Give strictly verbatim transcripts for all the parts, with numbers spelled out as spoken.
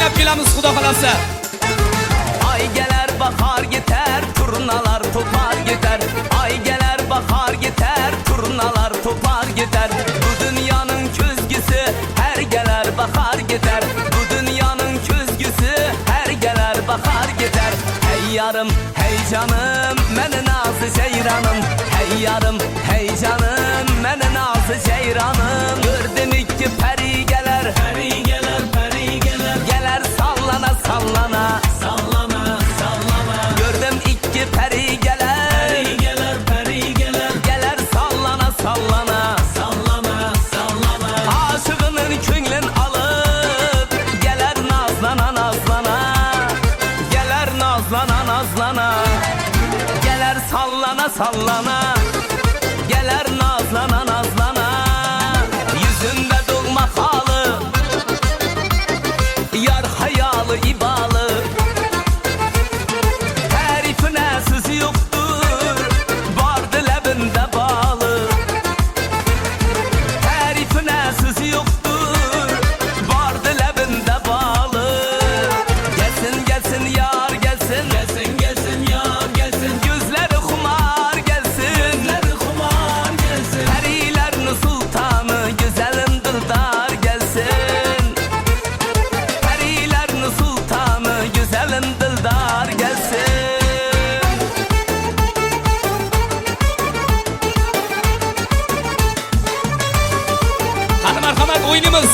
oynab kelamiz xudo xolasa. Ay geler bahar gider, turnalar topar gider. Ay geler bahar gider, turnalar topar gider. Bu dünyanın küzgüsü her geler bahar gider. Bu dünyanın küzgüsü her geler bahar gider. Hey yarım, hey canım, meni nazı ceyranım. Hey yarım, hey canım, meni nazı ceyranım. Gördüm iki peri geler, peri geler, peri geler. Geler sallana sallana, sallana sallana. Gördüm iki peri geler, peri geler, peri geler. Geler sallana sallana, sallana sallana. Aşığının könlün alıp geler nazlana nazlana. Geler nazlana nazlana. Geler sallana sallana. Geler nazlana nazlana. Yüzünde dolma halı, yar hayalı ibalı. Tarifine sözü yoktur, vardı lebinde bağlı. Tarifine sözü yoktur, vardı lebinde bağlı. Gelsin gelsin yar gelsin, gelsin gelsin yar gelsin. Gözleri kumar gelsin, gözleri kumar gelsin. Perilerin sultanı güzelim dildar gelsin. Perilerin sultanı güzelim dildar gelsin. Hadi marhamat o'ynaymiz.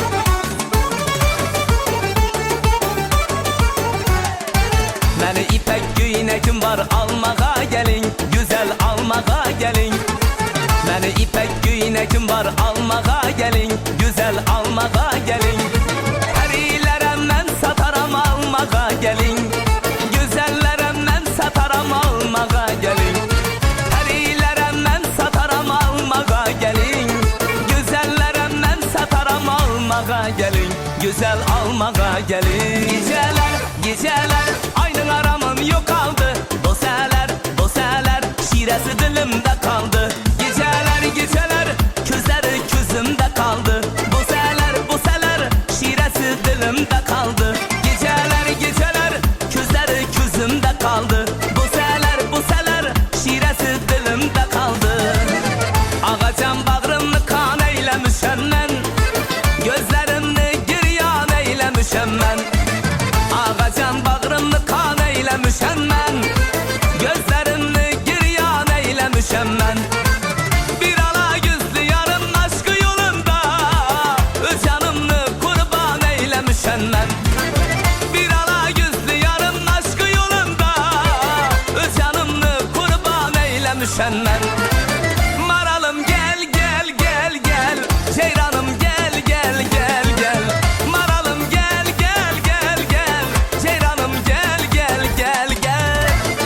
Məni ipək göynəkim var almağa gelin, güzel almağa gelin. Məni ipək göynəkim var almağa gelin, güzel almağa gelin. Perilərə mən sataram almağa gelin, güzellərə mən sataram almağa gelin. Perilərə mən sataram almağa gelin, güzellərə mən sataram almağa gelin. Güzel almağa gelin. Geceler, geceler, aynın aramın yok aldı. Doseler, doseler, şiresi dilimde kaldı. Geceler, geceler, közleri közümde kaldı. Boseler, boseler, şiresi dilimde kaldı. Geceler, geceler, közleri közümde kaldı. Boseler, boseler, şiresi dilimde kaldı. Ağacan bağrımı kan eylemişem ben, gözlerimni giryan eylemişem ben. Ağacan bağrımı kan eylemişem ben, gözlerimni giryan eylemişem ben. Bir ala yüzlü yarım aşkı yolunda, öz canımı kurban eylemişem ben. Bir ala yüzlü yarım aşkı yolunda, öz canımı kurban eylemişem ben. Maralım gel gel gel gel, ceyranım gel gel gel gel. Maralım gel gel gel gel, ceyranım gel gel gel gel.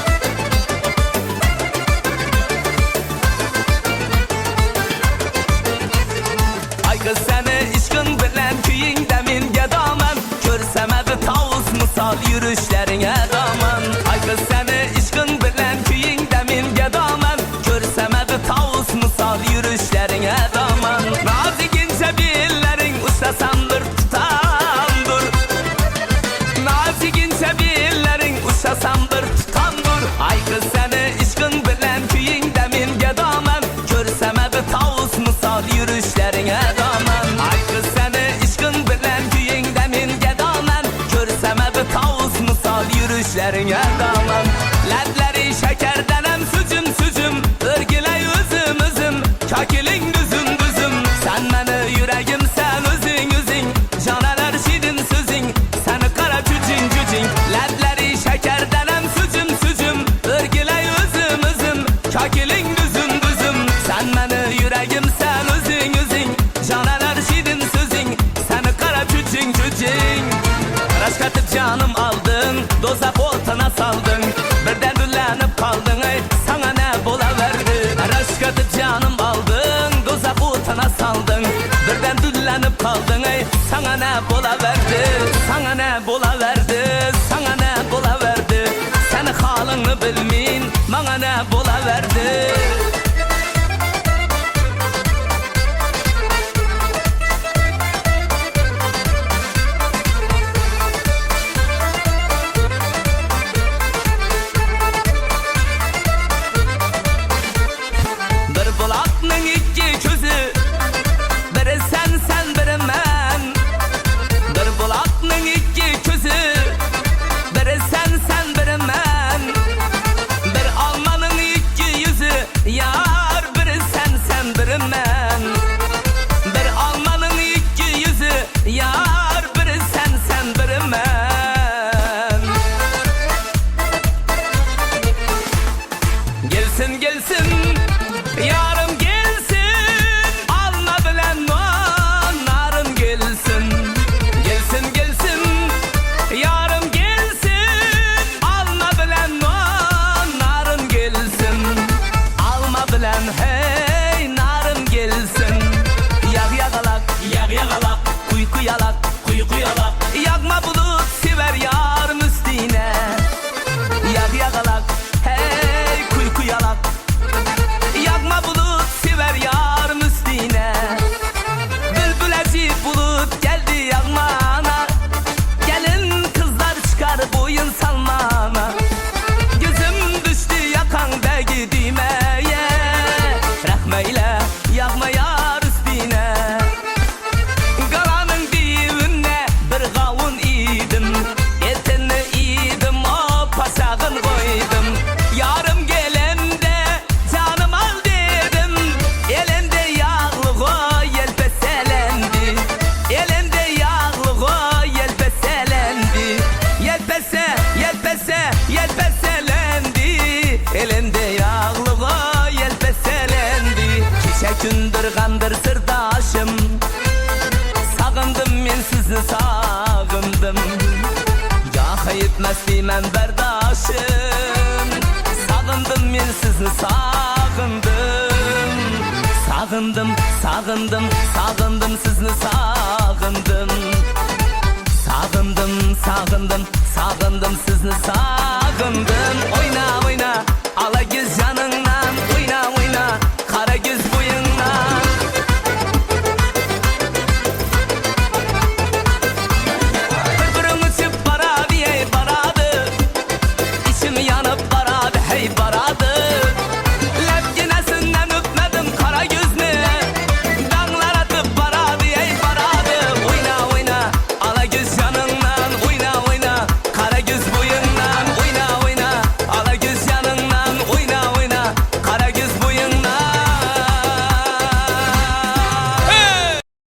Ay kız seni işkın bilen köyünde min gedaman. Körsemedi tavus misal yürüyüşlerine daman. Ay kız seni işkın bilen köyünde min gedaman. Körsemedi tavus misal yürüyüşlerine daman. Nazik ince billerin uçlasandır tutandır. Nazik ince billerin uçlasandır tutandır. Ay kız seni işkın bilen köyünde min gedaman. Körsemedi tavus misal yürüyüşlerine daman. Ay kız seni işkın bilen köyünde min gedaman. Körsemedi tavus misal yürüyüşlerine daman. Ledleri şekerdenem sücüm sücüm, ırgile üzüm üzüm, kakilin düzüm düzüm. Sen beni yüreğim sen özün özün, caneler şirin sözün, seni kara cücün cücün. Ledleri şekerdenem sücüm sücüm, ırgile üzüm üzüm, kakilin düzüm düzüm. Sen beni yüreğim sen özün özün, caneler şirin sözün, seni kara cücün cücün. Aşk atıp canım aldın, dozak ortana saldın. Birden düllenip kaldın, ey sana ne bulaverdi. Aşk atıp canım aldın, dozak ortana saldın. Birden düllenip kaldın, ey sana ne bulaverdi. Sana ne bulaverdi, sana ne bulaverdi. Seni halını bilmeyin, bana ne bulaverdi. sizni sağındım. Gaha yetmezdi men berdaşım, sağındım men sizni sağındım. Sağındım, sağındım, sağındım sizni sağındım. Sağındım, sağındım, sağındım sizni sağındım. Oyna oyna ala giz canın